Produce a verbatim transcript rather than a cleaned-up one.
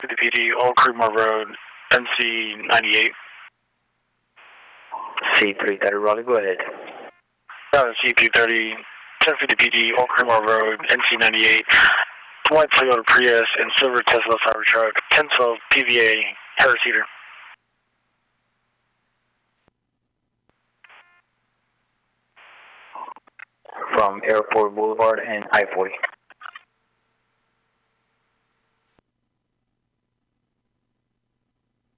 fifty P D, Old Creedmoor Road, N C ninety-eight. C three thirty, Raleigh, go ahead. Uh, C three thirty, ten fifty P D, Old Creedmoor Road, N C ninety-eight. White Toyota Prius and silver Tesla Cybertruck, ten twelve P V A, Harris Heater. From Airport Boulevard and I forty.